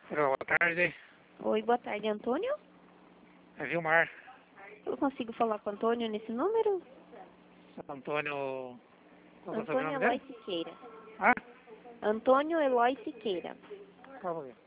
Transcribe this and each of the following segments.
Boa tarde, Oi, boa tarde, Antônio. é Vilmar. Eu consigo falar com o Antônio nesse número? Antônio. Qual é o Antônio sobrenome Eloy dele? Siqueira. Ah, Antônio Eloy Siqueira. vamos ver.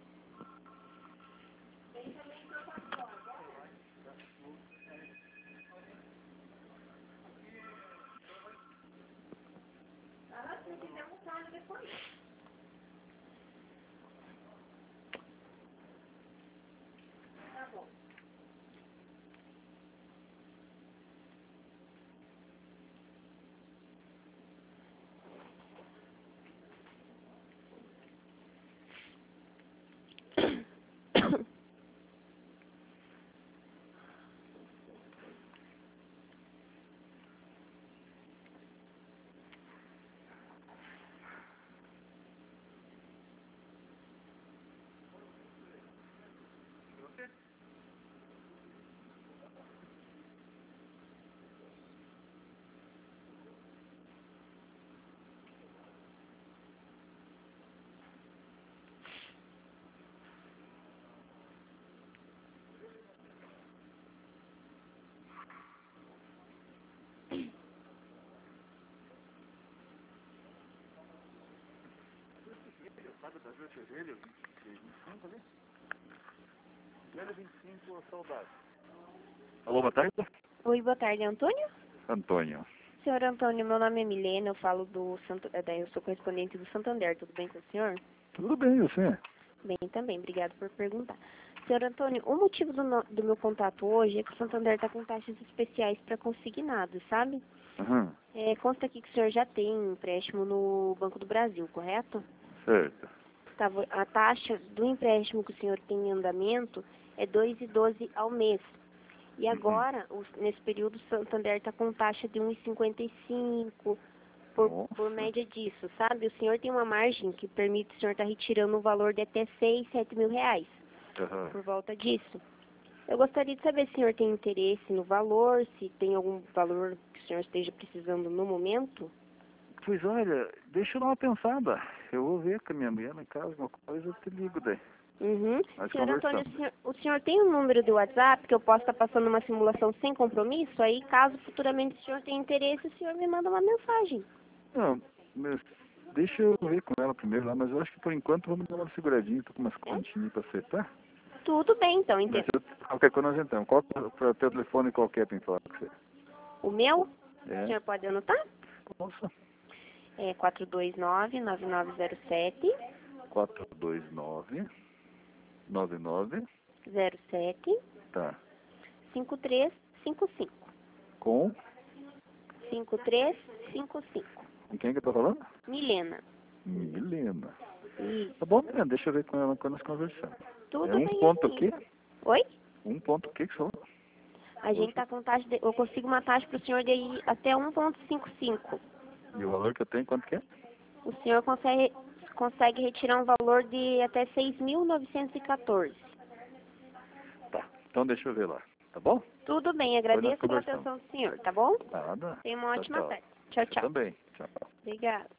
Alô, boa tarde. Oi, boa tarde, Antônio. Antônio. Senhor Antônio, meu nome é Milena, eu falo eu sou correspondente do Santander, tudo bem com o senhor? Tudo bem, você? Bem, também, obrigado por perguntar. Senhor Antônio, o motivo do meu contato hoje é que o Santander está com taxas especiais para consignados, sabe? Aham, Consta aqui que o senhor já tem empréstimo no Banco do Brasil, correto? certo. A taxa do empréstimo que o senhor tem em andamento é 2,12 ao mês. E agora, nesse período, o Santander está com taxa de 1,55 por Nossa. média disso, sabe? O senhor tem uma margem que permite o senhor estar retirando um valor de até 6, 7 mil reais Aham. por volta disso. Eu gostaria de saber se o senhor tem interesse no valor, se tem algum valor que o senhor esteja precisando no momento. Pois olha, deixa eu dar uma pensada. Eu vou ver com a minha mulher lá em casa, uma coisa, eu te ligo daí. Uhum. Nós Senhor Antônio, conversamos. o senhor tem um número de WhatsApp que eu possa estar passando uma simulação sem compromisso? Aí, caso futuramente o senhor tenha interesse, o senhor me manda uma mensagem. Não, mas deixa eu ver com ela primeiro lá, mas eu acho que por enquanto vamos dar uma seguradinha, tô com umas É? continhas pra acertar. Tudo bem, então, Mas entendo. qualquer coisa nós entramos. Qual que é o teu telefone qualquer pra falar com você? O meu, o É? senhor pode anotar? Nossa. É 429-9907 429 99 07 tá. 5355. Com 5355. com quem que eu tô falando? Milena. Milena. Isso. Tá bom, Milena, deixa eu ver com ela quando nós conversamos. Tudo É um bem ponto o assim. quê? Oi? Um ponto o quê que você falou? A gente tá com taxa eu consigo uma taxa para o senhor de ir até 1,55. E o valor que eu tenho, quanto que é? O senhor consegue retirar um valor de até 6.914. Tá, então deixa eu ver lá, tá bom? Tudo bem, Depois nós agradeço pela conversamos. atenção do senhor, tá bom? Nada. Tenha uma Tchau, ótima tchau. tarde. Tchau, Você tchau. também. Tchau. Obrigada.